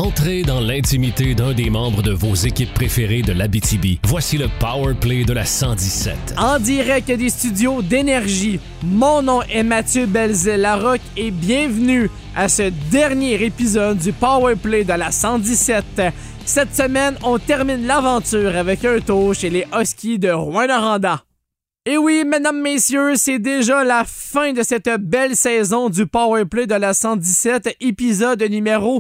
Entrez dans l'intimité d'un des membres de vos équipes préférées de l'Abitibi. Voici le Power Play de la 117. En direct des studios d'Énergie, mon nom est Mathieu Belzile-Larocque et bienvenue à ce dernier épisode du Power Play de la 117. Cette semaine, on termine l'aventure avec un tour chez les Huskies de Rouyn-Noranda. Et oui, mesdames, messieurs, c'est déjà la fin de cette belle saison du Powerplay de la 117, épisode numéro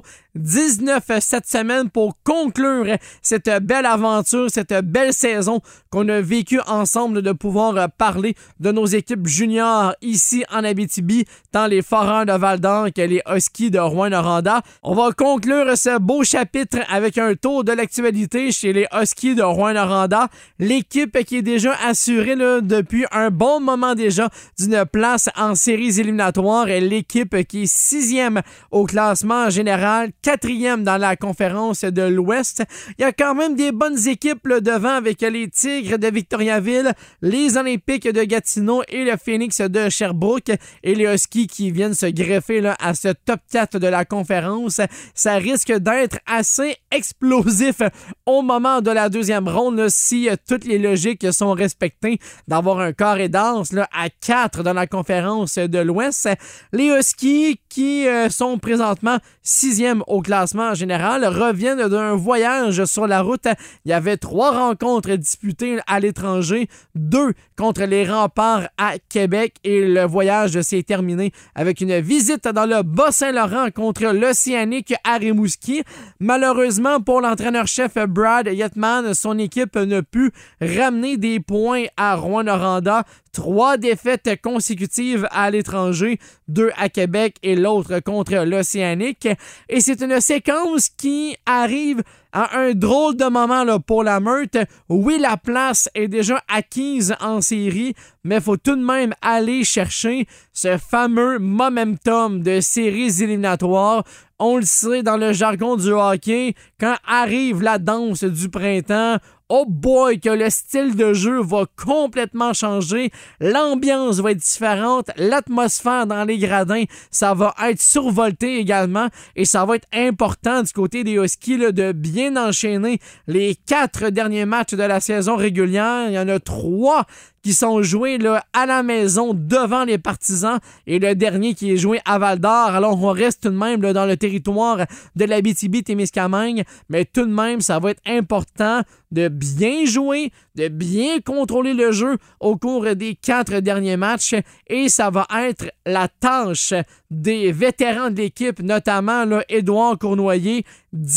19 cette semaine pour conclure cette belle aventure, cette belle saison qu'on a vécue ensemble, de pouvoir parler de nos équipes juniors ici en Abitibi, tant les Foreurs de Val-d'Or que les Huskies de Rouyn-Noranda. On va conclure ce beau chapitre avec un tour de l'actualité chez les Huskies de Rouyn-Noranda, l'équipe qui est déjà assurée depuis un bon moment déjà d'une place en séries éliminatoires, et l'équipe qui est 6e au classement général, 4e dans la conférence de l'Ouest. Il y a quand même des bonnes équipes devant, avec les Tigres de Victoriaville, les Olympiques de Gatineau et le Phoenix de Sherbrooke, et les Huskies qui viennent se greffer à ce top 4 de la conférence. Ça risque d'être assez explosif au moment de la deuxième ronde si toutes les logiques sont respectées, d'avoir un carré d'as à 4 dans la conférence de l'Ouest. Les Huskies qui sont présentement 6e au classement général reviennent d'un voyage sur la route. Il y avait 3 rencontres disputées à l'étranger, 2 contre les Remparts à Québec, et le voyage s'est terminé avec une visite dans le Bas-Saint-Laurent contre l'Océanique à Rimouski. Malheureusement pour l'entraîneur-chef Brad Yetman, son équipe n'a pu ramener des points à Rouyn-Noranda. 3 défaites consécutives à l'étranger, 2 à Québec et l'autre contre l'Océanique. Et c'est une séquence qui arrive à un drôle de moment pour la Meute. Oui, la place est déjà acquise en série, mais il faut tout de même aller chercher ce fameux momentum de séries éliminatoires. On le sait, dans le jargon du hockey, quand arrive la danse du printemps, oh boy, que le style de jeu va complètement changer, l'ambiance va être différente, l'atmosphère dans les gradins, ça va être survolté également, et ça va être important du côté des Huskies de bien enchaîner les 4 derniers matchs de la saison régulière. Il y en a 3 qui sont joués à la maison devant les Partisans, et le dernier qui est joué à Val-d'Or. Alors on reste tout de même dans le territoire de l'Abitibi-Témiscamingue, mais tout de même ça va être important de bien jouer, de bien contrôler le jeu au cours des 4 derniers matchs, et ça va être la tâche des vétérans de l'équipe, notamment Édouard Cournoyer.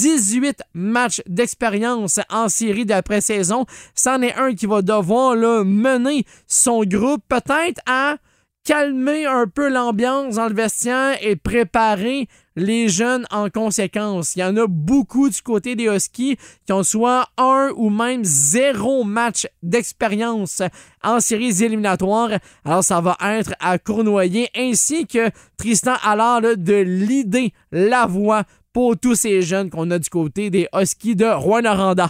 18 matchs d'expérience en série d'après-saison. C'en est un qui va devoir mener son groupe peut-être à calmer un peu l'ambiance dans le vestiaire et préparer les jeunes en conséquence. Il y en a beaucoup du côté des Huskies qui ont soit 1 ou même 0 match d'expérience en séries éliminatoires. Alors ça va être à Cournoyer ainsi que Tristan Allard de leader la voix pour tous ces jeunes qu'on a du côté des Huskies de Rouyn-Noranda.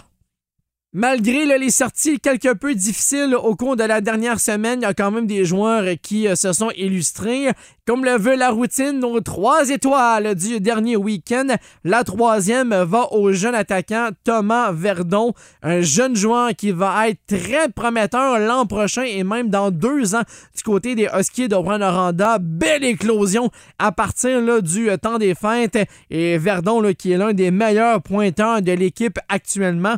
Malgré les sorties quelque peu difficiles au cours de la dernière semaine, il y a quand même des joueurs qui se sont illustrés. Comme le veut la routine, nos 3 étoiles du dernier week-end. La 3e va au jeune attaquant Thomas Verdon, un jeune joueur qui va être très prometteur l'an prochain et même dans 2 ans du côté des Huskies de Rouyn-Noranda. Belle éclosion à partir du temps des fêtes, et Verdon qui est l'un des meilleurs pointeurs de l'équipe actuellement.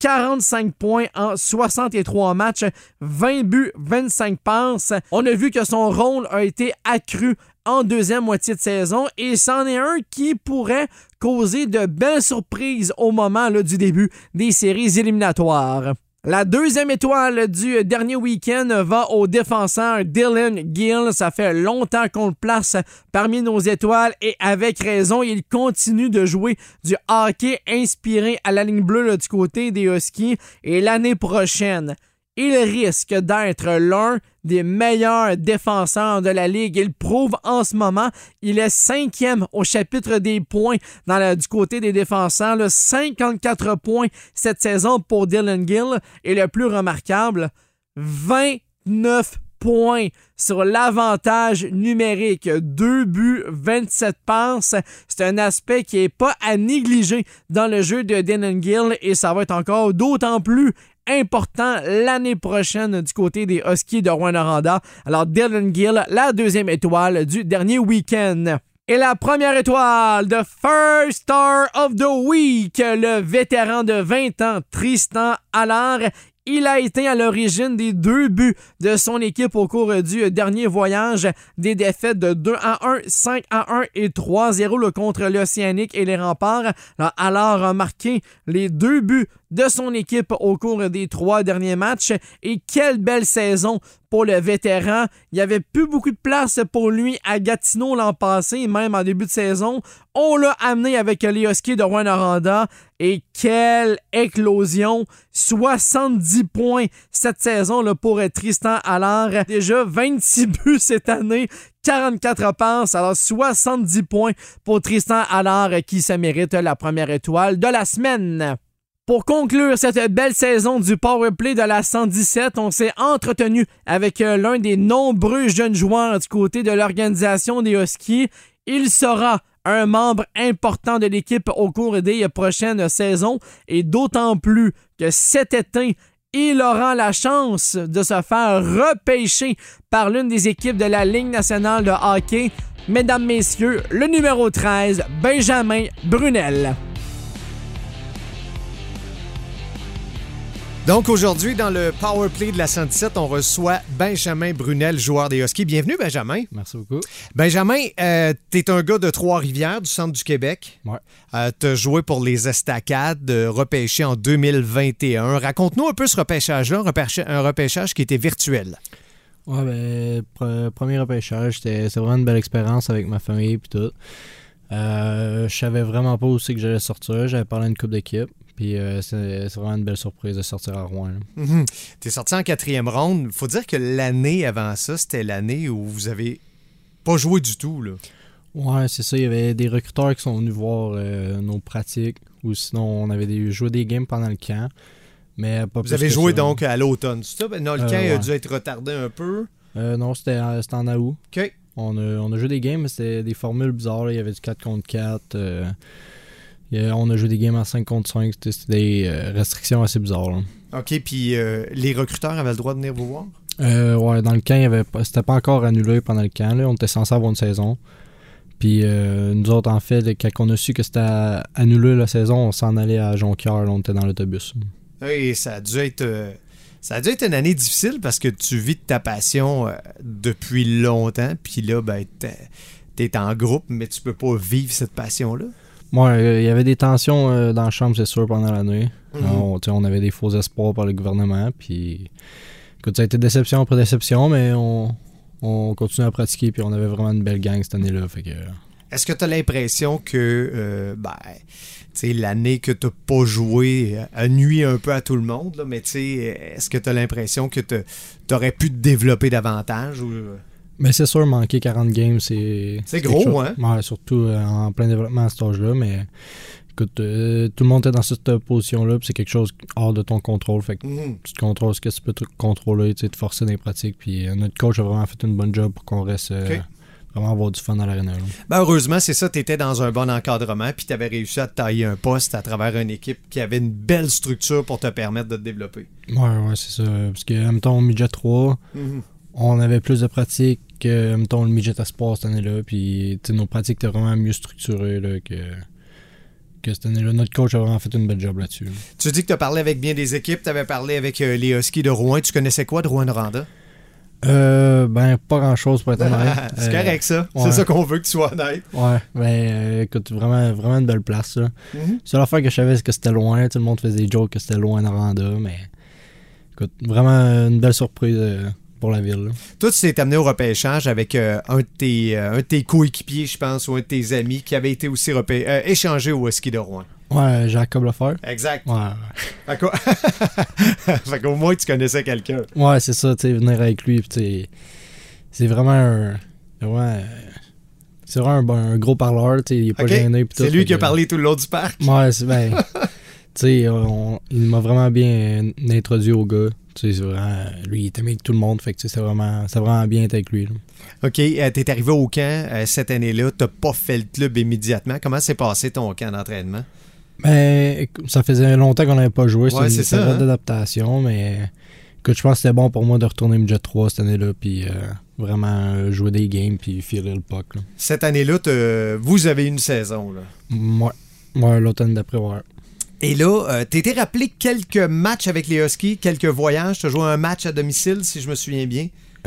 45 points en 63 matchs, 20 buts, 25 passes. On a vu que son rôle a été accru en deuxième moitié de saison, et c'en est un qui pourrait causer de belles surprises au moment du début des séries éliminatoires. La 2e étoile du dernier week-end va au défenseur Dylan Gill. Ça fait longtemps qu'on le place parmi nos étoiles, et avec raison, il continue de jouer du hockey inspiré à la ligne bleue du côté des Huskies, et l'année prochaine, il risque d'être l'un des meilleurs défenseurs de la Ligue. Il prouve en ce moment. Il est 5e au chapitre des points du côté des défenseurs. 54 points cette saison pour Dylan Gill. Et le plus remarquable, 29 points sur l'avantage numérique. 2 buts, 27 passes. C'est un aspect qui n'est pas à négliger dans le jeu de Dillon Gill et ça va être encore d'autant plus important l'année prochaine du côté des Huskies de Rouyn-Noranda. Alors, Dillon Gill, la deuxième étoile du dernier week-end. Et la première étoile, the first star of the week, le vétéran de 20 ans, Tristan Allard. Il a été à l'origine des 2 buts de son équipe au cours du dernier voyage. Des défaites de 2-1, 5-1 et 3-0 contre l'Océanique et les Remparts. Alors, Allard a marqué les 2 buts de son équipe au cours des 3 derniers matchs. Et quelle belle saison pour le vétéran. Il n'y avait plus beaucoup de place pour lui à Gatineau l'an passé, même en début de saison. On l'a amené avec les Huskies de Rouyn-Noranda. Et quelle éclosion! 70 points cette saison là, pour Tristan Allard. Déjà 26 buts cette année, 44 passes. Alors 70 points pour Tristan Allard qui se mérite la première étoile de la semaine. Pour conclure cette belle saison du Powerplay de la 117, on s'est entretenu avec l'un des nombreux jeunes joueurs du côté de l'organisation des Huskies. Il sera un membre important de l'équipe au cours des prochaines saisons et d'autant plus que cet été, il aura la chance de se faire repêcher par l'une des équipes de la Ligue nationale de hockey. Mesdames, messieurs, le numéro 13, Benjamin Brunel. Donc aujourd'hui, dans le Powerplay de la 117, on reçoit Benjamin Brunel, joueur des Huskies. Bienvenue, Benjamin. Merci beaucoup. Benjamin, t'es un gars de Trois-Rivières, du centre du Québec. Ouais. T'as joué pour les Estacades, repêché en 2021. Raconte-nous un peu ce repêchage-là, un repêchage qui était virtuel. Ouais, premier repêchage, c'est vraiment une belle expérience avec ma famille et tout. Je savais vraiment pas où c'est que j'allais sortir. J'avais parlé à une couple d'équipes. Puis c'est vraiment une belle surprise de sortir à Rouen. Mm-hmm. T'es sorti en 4e ronde. Faut dire que l'année avant ça, c'était l'année où vous avez pas joué du tout, là. Ouais, c'est ça. Il y avait des recruteurs qui sont venus voir nos pratiques. Ou sinon, on avait joué des games pendant le camp. Mais pas vous avez joué donc à l'automne, c'est ça? Non, le camp ouais. a dû être retardé un peu. Non, c'était en août. OK. On a joué des games, mais c'était des formules bizarres. Là. Il y avait du 4 contre 4. On a joué des games en 5 contre 5. C'était des restrictions assez bizarres. Là. OK, puis les recruteurs avaient le droit de venir vous voir? Ouais, dans le camp, c'était pas encore annulé pendant le camp. Là. On était censé avoir une saison. Puis nous autres, en fait, quand on a su que c'était annulé la saison, on s'en allait à Jonquière. Là, on était dans l'autobus. Oui, ça a dû être une année difficile parce que tu vis de ta passion depuis longtemps. Puis là, ben, t'es en groupe, mais tu peux pas vivre cette passion-là. Ouais, il y avait des tensions dans la chambre, c'est sûr, pendant l'année. Mm-hmm. On avait des faux espoirs par le gouvernement. Puis, écoute, ça a été déception après déception, mais on continue à pratiquer. Puis on avait vraiment une belle gang cette année-là. Fait que... Est-ce que tu as l'impression que l'année que tu n'as pas joué a nuit un peu à tout le monde, là, mais est-ce que tu as l'impression que tu aurais pu te développer davantage? Ou... Mais c'est sûr, manquer 40 games, c'est gros, hein? Ouais, surtout en plein développement à cet âge-là, mais écoute, tout le monde est dans cette position-là, puis c'est quelque chose hors de ton contrôle, fait que tu te contrôles ce que tu peux te contrôler, te forcer dans les pratiques, puis notre coach a vraiment fait une bonne job pour qu'on reste vraiment avoir du fun dans l'aréna. Ben heureusement, c'est ça, tu étais dans un bon encadrement, puis tu avais réussi à te tailler un poste à travers une équipe qui avait une belle structure pour te permettre de te développer. Ouais, c'est ça, parce que, mettons, midget 3, on avait plus de pratiques que, mettons, le midget espoir cette année-là, puis nos pratiques étaient vraiment mieux structurées là, que cette année-là. Notre coach a vraiment fait une belle job là-dessus. Là. Tu dis que tu as parlé avec bien des équipes, tu avais parlé avec les Huskies de Rouen. Tu connaissais quoi de Rouyn-Noranda? Pas grand-chose pour être honnête. C'est correct ça, ouais. C'est ça qu'on veut que tu sois honnête. Ouais, écoute, vraiment une belle place. La seule affaire que je savais, c'est que c'était loin. Tout le monde faisait des jokes que c'était loin Noranda, mais écoute, vraiment une belle surprise pour la ville. Là. Toi, tu t'es amené au repêchage avec un de tes coéquipiers, je pense, ou un de tes amis qui avait été aussi échangé au Husky de Rouen. Ouais, Jacob Lefebvre. Exact. Ouais. Fait qu'au moins, tu connaissais quelqu'un. Ouais, c'est ça, tu sais, venir avec lui, puis c'est vraiment c'est vraiment un gros parleur, tu sais, il est pas gêné. C'est lui qui a parlé tout le long du parc. Ouais, c'est bien. Tu sais, il m'a vraiment bien introduit au gars. C'est vraiment, lui, il était avec tout le monde. Fait que c'est vraiment bien d'être avec lui. Là. OK, t'es arrivé au camp cette année-là. T'as pas fait le club immédiatement. Comment s'est passé ton camp d'entraînement? Ben, ça faisait longtemps qu'on n'avait pas joué. Ouais, c'est une période d'adaptation, mais écoute, je pense que c'était bon pour moi de retourner midget 3 cette année-là, puis vraiment jouer des games, puis filer le puck. Là. Cette année-là, vous avez une saison, là. Ouais, l'automne d'après, ouais. Et là, t'étais rappelé quelques matchs avec les Huskies, quelques voyages. T'as joué un match à domicile, si je me souviens bien.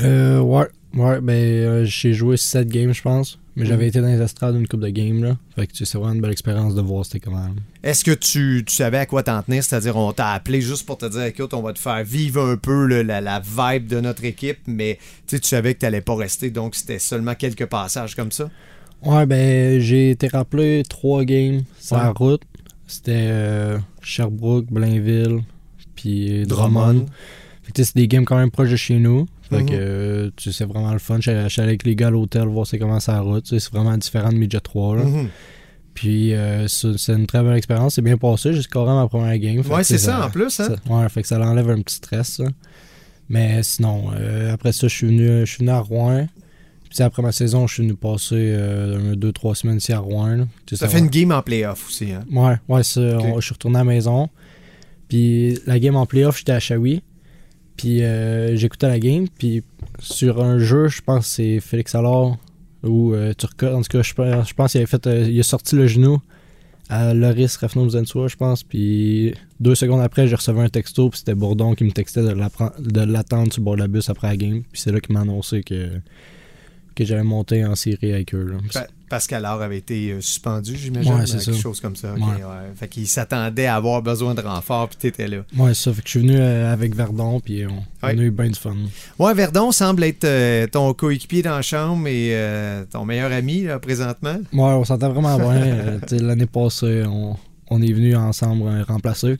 Ouais, j'ai joué 7 games, je pense. Mais j'avais été dans les estrades une couple de games, là. Fait que c'est vraiment une belle expérience de voir c'était comment. Est-ce que tu savais à quoi t'en tenir? C'est-à-dire, on t'a appelé juste pour te dire, écoute, on va te faire vivre un peu la vibe de notre équipe, mais tu savais que t'allais pas rester, donc c'était seulement quelques passages comme ça? Ouais, ben, j'ai été rappelé 3 games sur la route. C'était Sherbrooke, Blainville, puis Drummond. Fait que c'est des games quand même proches de chez nous. Fait que c'est vraiment le fun. Je suis allé avec les gars à l'hôtel voir c'est comment ça route. C'est vraiment différent de midget 3. Là. Puis c'est une très belle expérience. C'est bien passé. J'ai scoré ma première game. Ouais, c'est ça en plus. Hein? Fait que ça enlève un petit stress. Ça. Mais sinon, après ça, je suis venu à Rouen. Puis après ma saison, je suis venu passer 2-3 semaines ici à Rouen. Ça fait une game en playoff aussi. Hein? Ouais, ça, je suis retourné à la maison. Puis la game en playoff, j'étais à Shawi. Puis j'écoutais la game, puis sur un jeu, je pense que c'est Félix Allard ou Turcotte. En tout cas, je pense qu'il il a sorti le genou à Loris Rafno-Mzensua, je pense. Puis 2 secondes après, j'ai reçu un texto, puis c'était Bourdon qui me textait de l'attendre sur le bord de la bus après la game. Puis c'est là qu'il m'a annoncé que j'allais monter en série avec eux. Là. Pascal Allard avait été suspendu, j'imagine, quelque chose comme ça. Okay, ouais. Fait qu'il s'attendait à avoir besoin de renfort, puis t'étais là. Ouais, c'est ça. Fait que je suis venu avec Verdon, puis on a eu bien du fun. Ouais, Verdon semble être ton coéquipier dans la chambre et ton meilleur ami, là, présentement. Ouais, on s'entend vraiment bien. L'année passée, on est venus ensemble remplacer.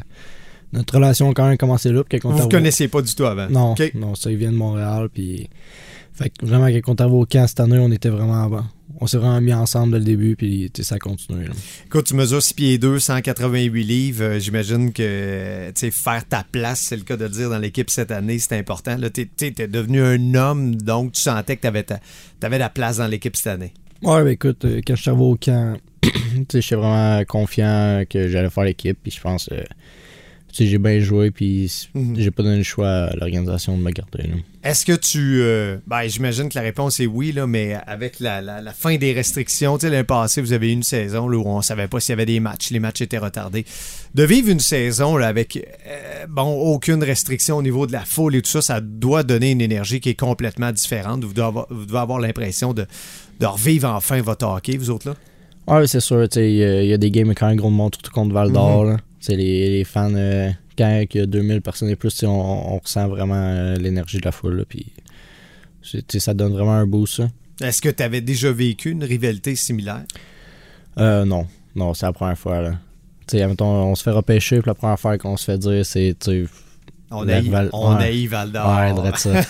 Notre relation a quand même commencé là. Vous ne connaissiez pas du tout avant? Non, non, ça, il vient de Montréal, puis... Fait que vraiment, quand on est arrivé au camp cette année, on s'est vraiment mis ensemble dès le début, puis ça a continué. Là. Écoute, tu mesures 6 pieds 2, 188 livres. J'imagine que faire ta place, c'est le cas de le dire, dans l'équipe cette année, c'est important. Tu es devenu un homme, donc tu sentais que tu avais la place dans l'équipe cette année. Ouais, ben écoute, quand je suis arrivé au camp, j'étais vraiment confiant que j'allais faire l'équipe, puis je pense... j'ai bien joué, puis j'ai pas donné le choix à l'organisation de me garder. Là. Est-ce que j'imagine que la réponse est oui, là, mais avec la fin des restrictions, l'année passée, vous avez eu une saison là, où on savait pas s'il y avait des matchs, les matchs étaient retardés. De vivre une saison là, avec aucune restriction au niveau de la foule et tout ça, ça doit donner une énergie qui est complètement différente. Vous devez avoir l'impression de revivre enfin votre hockey, vous autres là? Oui, c'est sûr. Il y a des games quand même gros de monde, surtout contre Val-d'Or. Là. Les fans, quand il y a 2000 personnes et plus, on ressent vraiment l'énergie de la foule. Là, puis, ça donne vraiment un boost. Ça. Est-ce que tu avais déjà vécu une rivalité similaire? Non, c'est la première fois. Là. Mettons, on se fait repêcher, puis la première fois qu'on se fait dire, c'est... On haït Val-d'Or. Ouais, drôle ça.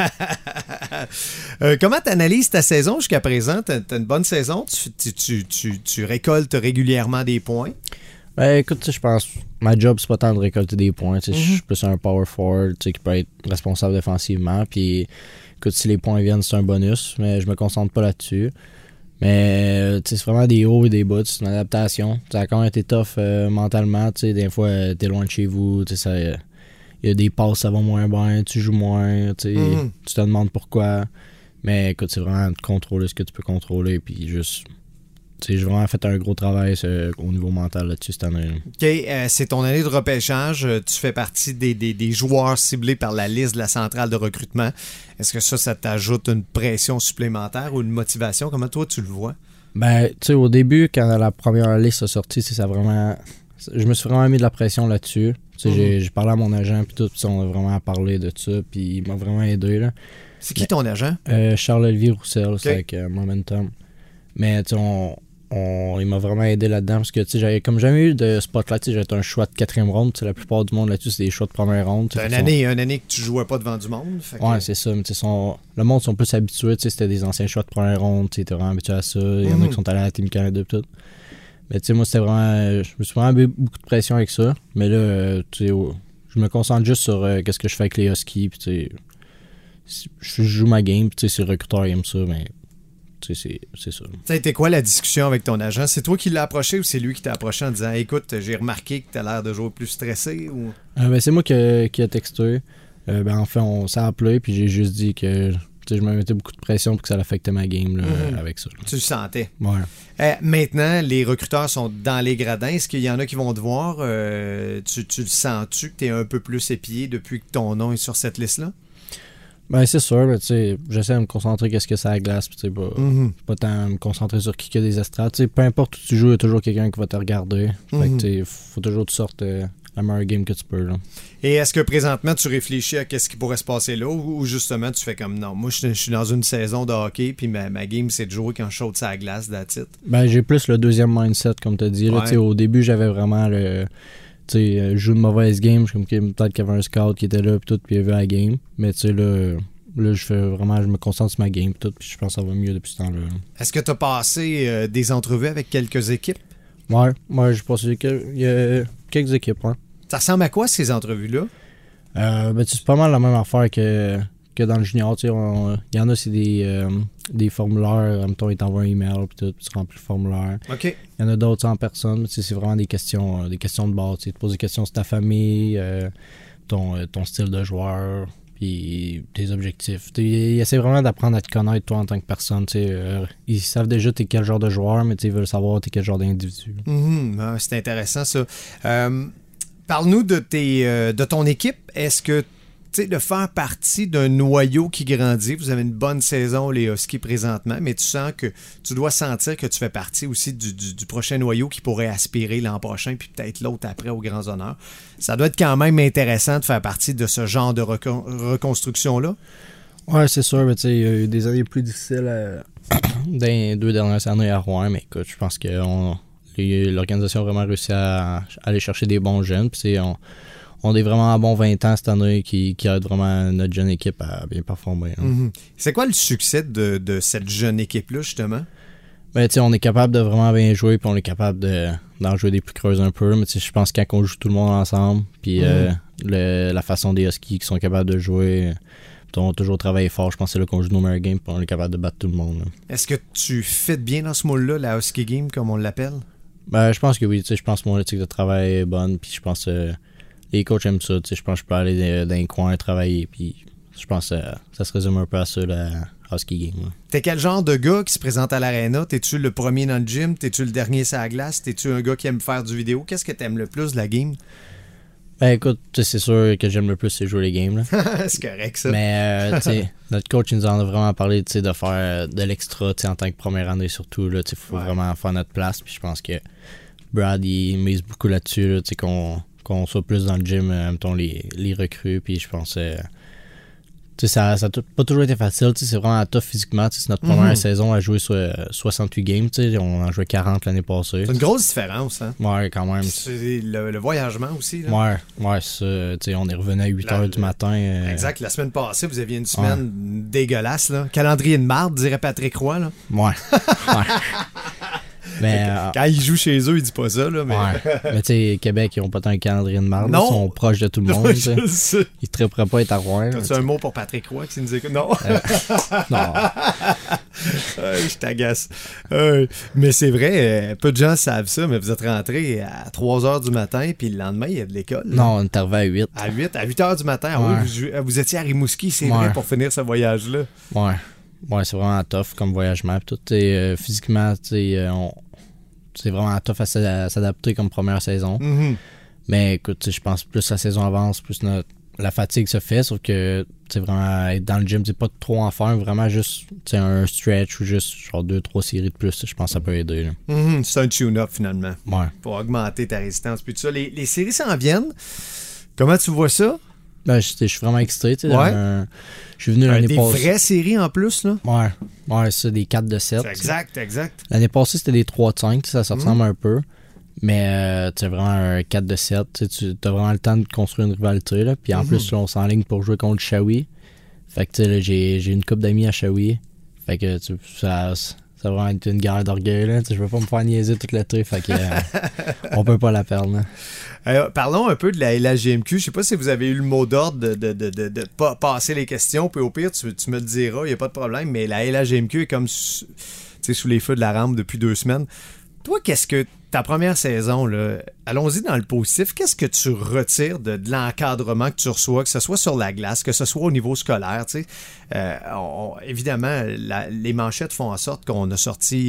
Comment tu analyses ta saison jusqu'à présent? Tu as une bonne saison? Tu récoltes régulièrement des points? Ben, écoute, je pense ma job, c'est pas tant de récolter des points. Je suis plus un power forward qui peut être responsable défensivement. Puis, écoute, si les points viennent, c'est un bonus, mais je me concentre pas là-dessus. Mais c'est vraiment des hauts et des bas, c'est une adaptation. Ça a quand même été tough mentalement. Des fois, t'es loin de chez vous. Il y a des passes, ça va moins bien, tu joues moins, tu te demandes pourquoi. Mais écoute, c'est vraiment de contrôler ce que tu peux contrôler. Puis juste, j'ai vraiment fait un gros travail au niveau mental là-dessus cette année. OK, c'est ton année de repêchage. Tu fais partie des joueurs ciblés par la liste de la centrale de recrutement. Est-ce que ça t'ajoute une pression supplémentaire ou une motivation? Comment toi, tu le vois? Ben, tu sais, au début, quand la première liste a sorti, ça vraiment... Je me suis vraiment mis de la pression là-dessus. J'ai parlé à mon agent, puis tout, on a vraiment parlé de ça, puis il m'a vraiment aidé. Là. C'est qui ton agent? Charles-Olivier Roussel, c'est avec Momentum. Mais tu sais, il m'a vraiment aidé là-dedans, parce que tu sais, j'avais comme jamais eu de spotlight, j'avais un choix de 4e ronde. La plupart du monde là-dessus, c'est des choix de première ronde. Une année que tu jouais pas devant du monde. Ouais, c'est ça. Mais le monde sont plus habitués, c'était des anciens choix de première ronde, tu étais vraiment habitué à ça. Il y en a qui sont allés à la Team Canada et tout. Mais tu sais, moi, c'était vraiment... Je me suis vraiment mis beaucoup de pression avec ça. Mais là, tu sais, je me concentre juste sur qu'est-ce que je fais avec les Huskies. Puis, tu sais, je joue ma game. Puis, tu sais, si le recruteur aime ça, mais tu sais, c'est ça. Ça a été quoi la discussion avec ton agent? C'est toi qui l'as approché ou c'est lui qui t'a approché en disant écoute, j'ai remarqué que t'as l'air de jouer plus stressé? Ou... Ben, c'est moi qui a texté. En fait, on s'est appelé. Puis j'ai juste dit que je me mettais beaucoup de pression pour que ça affectait ma game là, avec ça. Là. Tu le sentais? Ouais. Maintenant, les recruteurs sont dans les gradins. Est-ce qu'il y en a qui vont te voir? Tu le sens-tu que tu es un peu plus épié depuis que ton nom est sur cette liste-là? Ben c'est sûr, mais tu sais, j'essaie de me concentrer qu'est-ce que c'est à la glace, puis pas tant me concentrer sur qui a des estrades. Tu sais, peu importe où tu joues, il y a toujours quelqu'un qui va te regarder. Fait que tu sais, faut toujours que tu sortes la meilleure game que tu peux. Là. Et est-ce que présentement tu réfléchis à qu'est-ce qui pourrait se passer là ou justement tu fais comme non, moi je suis dans une saison de hockey puis ma game c'est de jouer quand je saute sur la glace, that's it? Ben j'ai plus le deuxième mindset comme tu as dit. Là, au début j'avais vraiment le... Tu sais, je joue une mauvaise game, comme peut-être qu'il y avait un scout qui était là puis il a vu la game. Mais tu sais, là je me concentre sur ma game puis je pense que ça va mieux depuis ce temps-là. Est-ce que tu as passé des entrevues avec quelques équipes? Ouais, j'ai passé quelques équipes, ouais. Ça ressemble à quoi ces entrevues-là? C'est pas mal la même affaire que dans le junior. Il y en a, c'est des formulaires. Mettons, ils t'envoient un email puis tu remplis le formulaire. OK. Il y en a d'autres en personne. C'est vraiment des questions de base. Tu te poses des questions sur ta famille, ton style de joueur, puis tes objectifs. Ils essaient vraiment d'apprendre à te connaître toi en tant que personne. Ils savent déjà t'es quel genre de joueur, mais ils veulent savoir t'es quel genre d'individu. C'est intéressant ça. Parle-nous de ton équipe. Est-ce que de faire partie d'un noyau qui grandit, vous avez une bonne saison les Huskies présentement, mais tu sens que tu dois sentir que tu fais partie aussi du prochain noyau qui pourrait aspirer l'an prochain puis peut-être l'autre après aux grands honneurs. Ça doit être quand même intéressant de faire partie de ce genre de reconstruction-là. Ouais, c'est sûr, mais il y a eu des années plus difficiles dans les 2 dernières années à Rouen, mais écoute, je pense que l'organisation a vraiment réussi à aller chercher des bons jeunes. Puis on est vraiment à bon 20 ans cette année qui aide vraiment notre jeune équipe à bien performer. C'est quoi le succès de cette jeune équipe-là, justement? Ben, on est capable de vraiment bien jouer, puis on est capable d'en jouer des plus creuses un peu. Mais je pense que quand on joue tout le monde ensemble, puis la façon des Huskies qui sont capables de jouer, on a toujours travaillé fort. Je pense que c'est là qu'on joue nos meilleures games, puis on est capable de battre tout le monde. Là. Est-ce que tu fais bien dans ce moule-là, la Husky Game, comme on l'appelle? Ben, je pense que oui. Je pense que mon éthique de travail est bonne, puis je pense que les coachs aiment ça. Je pense que je peux aller dans les coins travailler, puis je pense que ça se résume un peu à ça, la Husky Game. Là. T'es quel genre de gars qui se présente à l'aréna? T'es-tu le premier dans le gym? T'es-tu le dernier sur la glace? T'es-tu un gars qui aime faire du vidéo? Qu'est-ce que t'aimes le plus de la game? Ben écoute, c'est sûr que j'aime le plus c'est jouer les games. Là. C'est correct ça. Mais notre coach nous en a vraiment parlé de faire de l'extra en tant que première année surtout. Il faut vraiment faire notre place. Puis je pense que Brad il mise beaucoup là-dessus, là, qu'on soit plus dans le gym, mettons les recrues. Puis je pense ça a pas toujours été facile. C'est vraiment tough physiquement. C'est notre première saison à jouer sur 68 games. On en jouait 40 l'année passée. C'est une grosse différence. Hein? Ouais, quand même. C'est le voyagement aussi. Là. Ouais, ça. On est revenu à 8h du matin. Exact. La semaine passée, vous aviez une semaine dégueulasse. Là. Calendrier de marde, dirait Patrick Roy. Là. Ouais. Mais, quand ils jouent chez eux, ils disent pas ça. Là, mais mais tu sais, Québec, ils ont pas tant un calendrier de marde. Ils sont proches de tout le monde. Ils ne tripperaient pas être à Rouen. As-tu un mot pour Patrick Roy qui nous écoute? Non. Non. Je t'agace. Mais c'est vrai, peu de gens savent ça, mais vous êtes rentrés à 3h du matin, puis le lendemain, il y a de l'école. Là. Non, on est arrivé à 8. À 8h du matin. Ouais. Vous étiez à Rimouski, c'est vrai, pour finir ce voyage-là. Ouais, c'est vraiment tough comme voyagement. Tout physiquement, c'est vraiment tough à s'adapter comme première saison. Mais écoute, je pense plus la saison avance, plus la fatigue se fait, sauf que vraiment être dans le gym, pas trop en faire, vraiment juste un stretch ou juste genre 2-3 séries de plus, je pense que ça peut aider. Là. C'est un tune-up finalement. Ouais. Pour augmenter ta résistance. Puis tout ça, les séries s'en viennent. Comment tu vois ça? Ben, je suis vraiment excité. Je suis venu l'année passée. Des vraies séries en plus, là? Ouais, c'est des 4 de 7. Exact. L'année passée, c'était des 3 de 5, ça ressemble un peu. Mais tu as vraiment un 4 de 7. Tu as vraiment le temps de construire une rivalité. Là. Puis en plus, là, on s'enligne pour jouer contre Shawi. Fait que là, j'ai une couple d'amis à Shawi. Fait que ça va vraiment être une guerre d'orgueil. Là. Je veux pas me faire niaiser toute l'été. Fait que on peut pas la perdre. Là. Parlons un peu de la LHJMQ. Je sais pas si vous avez eu le mot d'ordre de pas passer les questions, puis au pire, tu me le diras, il n'y a pas de problème, mais la LHJMQ est comme sous les feux de la rampe depuis 2 semaines. Toi, qu'est-ce que ta première saison, là, allons-y dans le positif, qu'est-ce que tu retires de l'encadrement que tu reçois, que ce soit sur la glace, que ce soit au niveau scolaire, tu sais? Évidemment, les manchettes font en sorte qu'on a sorti,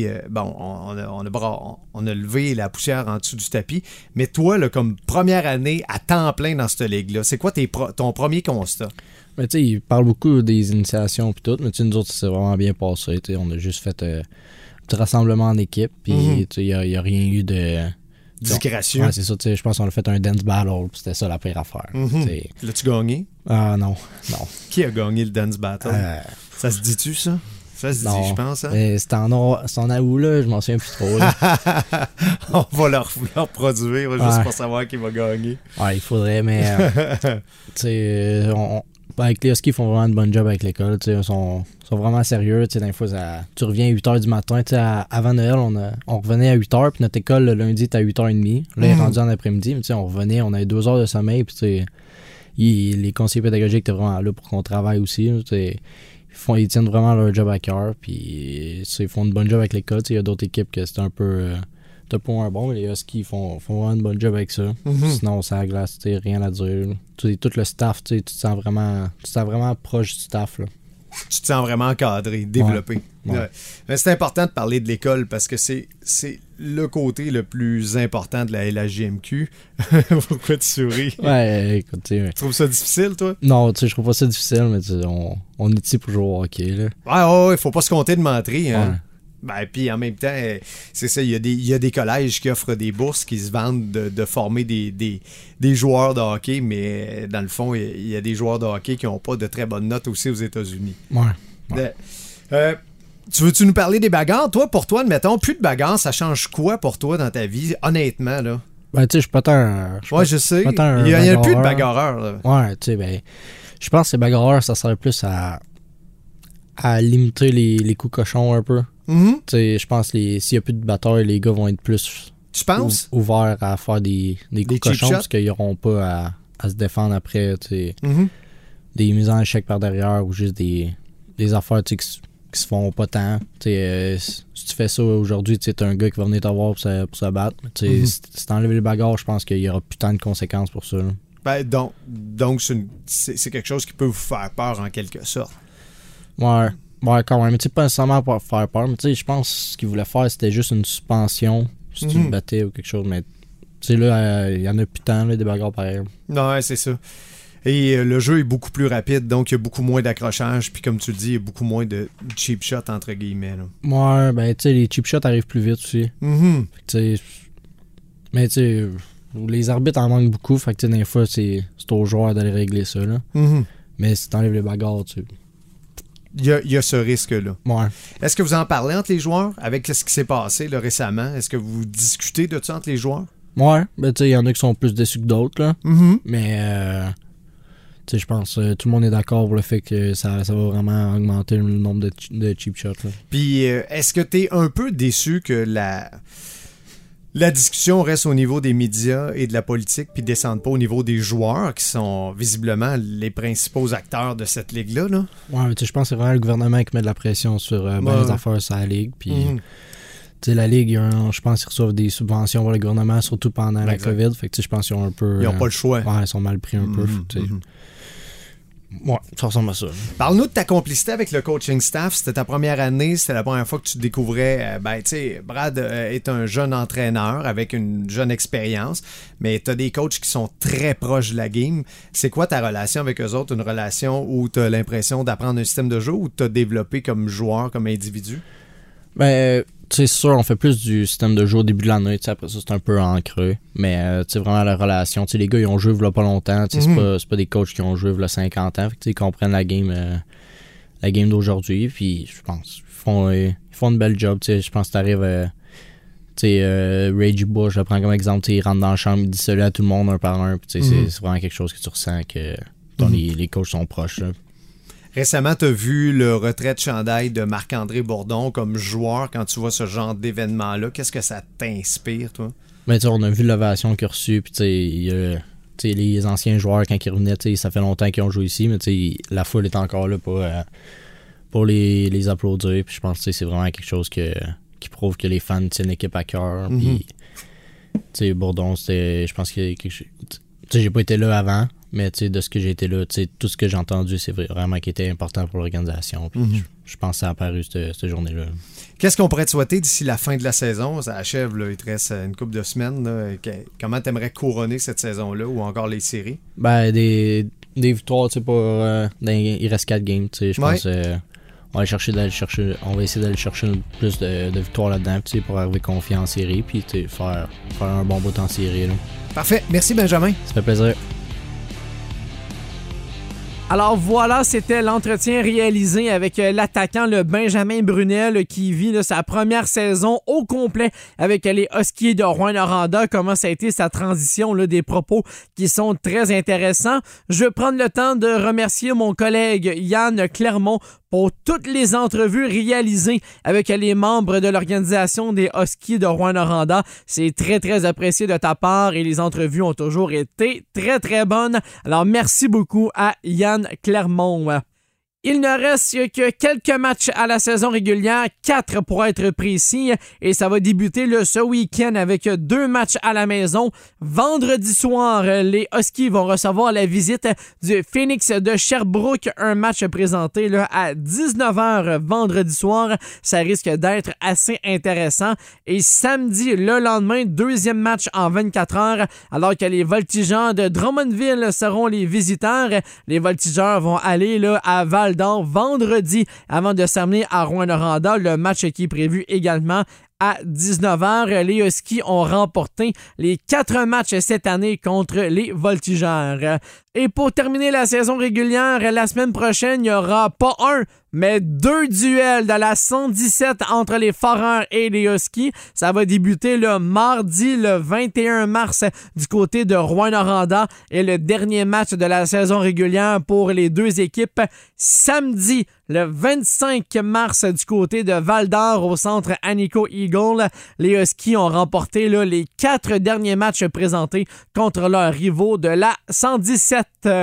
on a levé la poussière en dessous du tapis, mais toi, là, comme première année à temps plein dans cette ligue-là, c'est quoi ton premier constat? Mais tu sais, il parle beaucoup des initiations et tout, mais tu sais, nous autres, c'est vraiment bien passé, tu sais, on a juste fait... petit rassemblement en équipe, puis il n'y a rien eu de... Discrétion. Ouais, c'est ça, je pense qu'on a fait un dance battle, puis c'était ça la pire affaire. L'as-tu gagné? Ah non. Qui a gagné le dance battle? Ça se dit-tu, ça? Ça se dit, je pense. Hein? C'est en août, là, je m'en souviens plus trop. On va leur produire juste pour savoir qui va gagner. Ouais, il faudrait, mais... tu sais, avec les Huskies, ils font vraiment un bon job avec l'école. Ils sont vraiment sérieux. Des fois, tu reviens à 8h du matin. Avant Noël, on revenait à 8h, puis notre école, le lundi, était à 8h30. Là, il est rendu en après-midi. Mais on revenait, on avait 2 heures de sommeil. Puis les conseillers pédagogiques étaient vraiment là pour qu'on travaille aussi. Ils tiennent vraiment leur job à cœur. Puis ils font un bon job avec l'école. Il y a d'autres équipes que c'est un peu... moins bon, mais les Huskies font vraiment un bon job avec ça. Sinon, ça glace, rien à dire. Tout le staff, tu te sens vraiment proche du staff. Là. Tu te sens vraiment encadré, développé. Ouais. Mais c'est important de parler de l'école parce que c'est le côté le plus important de la LHJMQ. Pourquoi tu souris? Ouais, écoute, tu trouves ça difficile, toi? Non, je trouve pas ça difficile, mais on est ici pour jouer au hockey. Là. Ouais, faut pas se compter de menterie, hein? Ouais. Ben, puis en même temps, c'est ça, il y a des collèges qui offrent des bourses qui se vendent de former des joueurs de hockey, mais dans le fond, il y a des joueurs de hockey qui n'ont pas de très bonnes notes aussi aux États-Unis. Ouais. Tu veux-tu nous parler des bagarres? Toi, pour toi, admettons, plus de bagarres, ça change quoi pour toi dans ta vie, honnêtement, là? Ben, tu sais, je suis pas tant... Ouais, je sais. Il n'y a plus de bagarreurs, là. Ouais, tu sais, ben... Je pense que ces bagarreurs, ça serait plus à limiter les coups cochons un peu. Je pense que s'il n'y a plus de batteurs, les gars vont être plus ouverts à faire des coups cochons parce qu'ils n'auront pas à se défendre après. Des mises en échec par derrière ou juste des affaires qui se font pas tant. Si tu fais ça aujourd'hui, tu as un gars qui va venir te voir pour se battre. Si tu enlèves les bagarres, je pense qu'il n'y aura plus tant de conséquences pour ça. Ben, donc c'est quelque chose qui peut vous faire peur en quelque sorte. Ouais, quand même. Pas nécessairement pour faire peur, mais je pense que ce qu'ils voulaient faire, c'était juste une suspension si tu te battais ou quelque chose. Mais là, il y en a plus tant, des bagarres pareilles. Non, c'est ça. Et le jeu est beaucoup plus rapide, donc il y a beaucoup moins d'accrochage. Puis comme tu le dis, il y a beaucoup moins de cheap shots, entre guillemets. Là. Ouais, ben les cheap shots arrivent plus vite aussi. Mais les arbitres en manquent beaucoup. Fait que des fois, c'est aux joueurs d'aller régler ça. Là. Mais si t'enlèves les bagarres, il y a ce risque-là. Ouais. Est-ce que vous en parlez entre les joueurs avec ce qui s'est passé là, récemment? Est-ce que vous discutez de ça entre les joueurs? Ouais. Ben, il y en a qui sont plus déçus que d'autres. Là. Mais, je pense que tout le monde est d'accord pour le fait que ça va vraiment augmenter le nombre de cheap shots. Là. Puis, est-ce que tu es un peu déçu que la discussion reste au niveau des médias et de la politique, puis descende pas au niveau des joueurs, qui sont visiblement les principaux acteurs de cette ligue-là? Là? Ouais, je pense que c'est vraiment le gouvernement qui met de la pression sur les affaires sur la ligue. Puis, la ligue, je pense qu'ils reçoivent des subventions par le gouvernement, surtout pendant la COVID. Fait que je pense qu'ils ont un peu... Ils n'ont pas le choix. Ouais, ils sont mal pris un peu. Ouais, ça ressemble à ça. Parle-nous de ta complicité avec le coaching staff. C'était ta première année, c'était la première fois que tu découvrais... Brad est un jeune entraîneur avec une jeune expérience, mais tu as des coachs qui sont très proches de la game. C'est quoi ta relation avec eux autres? Une relation où tu as l'impression d'apprendre un système de jeu ou tu as développé comme joueur, comme individu? Ben, c'est sûr, on fait plus du système de jeu au début de l'année. Après ça, c'est un peu en creux. Mais vraiment la relation. Les gars, ils ont joué il y a pas longtemps. C'est pas des coachs qui ont joué il y a 50 ans. Fait ils comprennent la game d'aujourd'hui. Puis je pense ils font une belle job. Je pense que t'arrives Reggie Bush, je le prends comme exemple. Il rentre dans la chambre, il dit salut à tout le monde un par un. Puis c'est vraiment quelque chose que tu ressens que les coachs sont proches. Là. Récemment, tu as vu le retrait de chandail de Marc-André Bourdon comme joueur quand tu vois ce genre d'événement-là. Qu'est-ce que ça t'inspire, toi? Mais on a vu l'ovation qu'il a reçue, puis les anciens joueurs, quand ils revenaient, ça fait longtemps qu'ils ont joué ici, mais la foule est encore là pour les applaudir. Puis je pense que c'est vraiment quelque chose qui prouve que les fans tiennent l'équipe à cœur. Puis, Bourdon, je pense que j'ai pas été là avant, mais de ce que j'ai été là, tout ce que j'ai entendu, c'est vraiment qui était important pour l'organisation. Puis je pense que ça a apparu cette journée-là. Qu'est-ce qu'on pourrait te souhaiter d'ici la fin de la saison? Ça achève, là, il te reste une couple de semaines. Là. Comment tu aimerais couronner cette saison-là ou encore les séries? Ben, des victoires, il reste 4 games. Je pense on va essayer d'aller chercher plus de victoires là-dedans pour arriver confiant en série puis faire un bon bout en série. Là. Parfait. Merci, Benjamin. Ça fait plaisir. Alors voilà, c'était l'entretien réalisé avec l'attaquant le Benjamin Brunel qui vit sa première saison au complet avec les Huskies de Rouyn-Noranda. Comment ça a été sa transition, des propos qui sont très intéressants. Je vais prendre le temps de remercier mon collègue Yann Clermont pour toutes les entrevues réalisées avec les membres de l'organisation des Huskies de Rouyn-Noranda. C'est très, très apprécié de ta part et les entrevues ont toujours été très, très bonnes. Alors, merci beaucoup à Yann Clermont. Il ne reste que quelques matchs à la saison régulière, 4 pour être précis, et ça va débuter ce week-end avec 2 matchs à la maison. Vendredi soir, les Huskies vont recevoir la visite du Phoenix de Sherbrooke, un match présenté à 19h vendredi soir. Ça risque d'être assez intéressant. Et samedi, le lendemain, 2e match en 24 heures, alors que les Voltigeurs de Drummondville seront les visiteurs. Les Voltigeurs vont aller à Val-d'Or vendredi avant de s'amener à Rouyn-Noranda, le match qui est prévu également à 19h. Les Huskies ont remporté les 4 matchs cette année contre les Voltigeurs. Et pour terminer la saison régulière, la semaine prochaine, il n'y aura pas un, mais 2 duels de la 117 entre les Foreurs et les Huskies. Ça va débuter le mardi, le 21 mars du côté de Rouyn-Noranda et le dernier match de la saison régulière pour les 2 équipes samedi, le 25 mars du côté de Val-d'Or au centre Anico Eagle. Les Huskies ont remporté les 4 derniers matchs présentés contre leurs rivaux de la 117.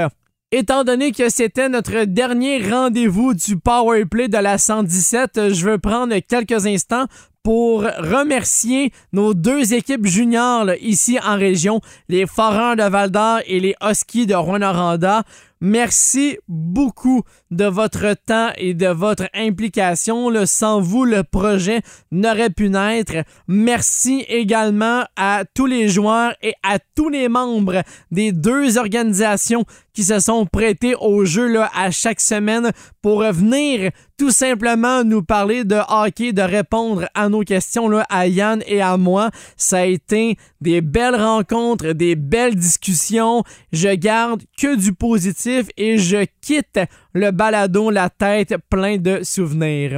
Étant donné que c'était notre dernier rendez-vous du Powerplay de la 117, je veux prendre quelques instants pour remercier nos 2 équipes juniors ici en région, les Foreurs de Val-d'Or et les Huskies de Rouyn-Noranda. Merci beaucoup de votre temps et de votre implication. Sans vous, le projet n'aurait pu naître. Merci également à tous les joueurs et à tous les membres des 2 organisations qui se sont prêtés au jeu à chaque semaine pour venir tout simplement nous parler de hockey, de répondre à nos questions à Yann et à moi. Ça a été des belles rencontres, des belles discussions. Je garde que du positif et je quitte le balado la tête plein de souvenirs.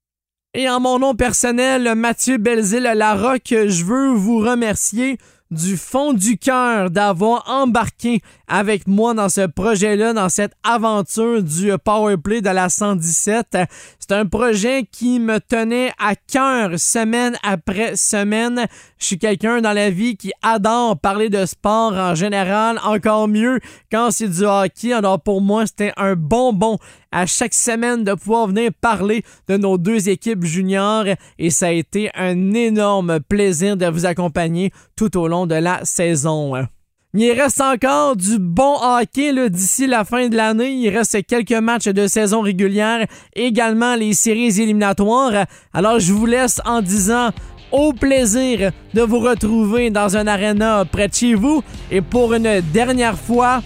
Et en mon nom personnel, Mathieu Belzile-Larocque, je veux vous remercier du fond du cœur d'avoir embarqué avec moi dans ce projet-là, dans cette aventure du Powerplay de la 117. C'est un projet qui me tenait à cœur semaine après semaine. Je suis quelqu'un dans la vie qui adore parler de sport en général, encore mieux quand c'est du hockey. Alors pour moi, c'était un bonbon à chaque semaine de pouvoir venir parler de nos 2 équipes juniors et ça a été un énorme plaisir de vous accompagner tout au long de la saison. Il reste encore du bon hockey d'ici la fin de l'année. Il reste quelques matchs de saison régulière, également les séries éliminatoires. Alors je vous laisse en disant au plaisir de vous retrouver dans un aréna près de chez vous et pour une dernière fois,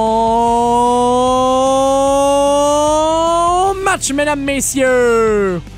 bon match, mesdames, messieurs!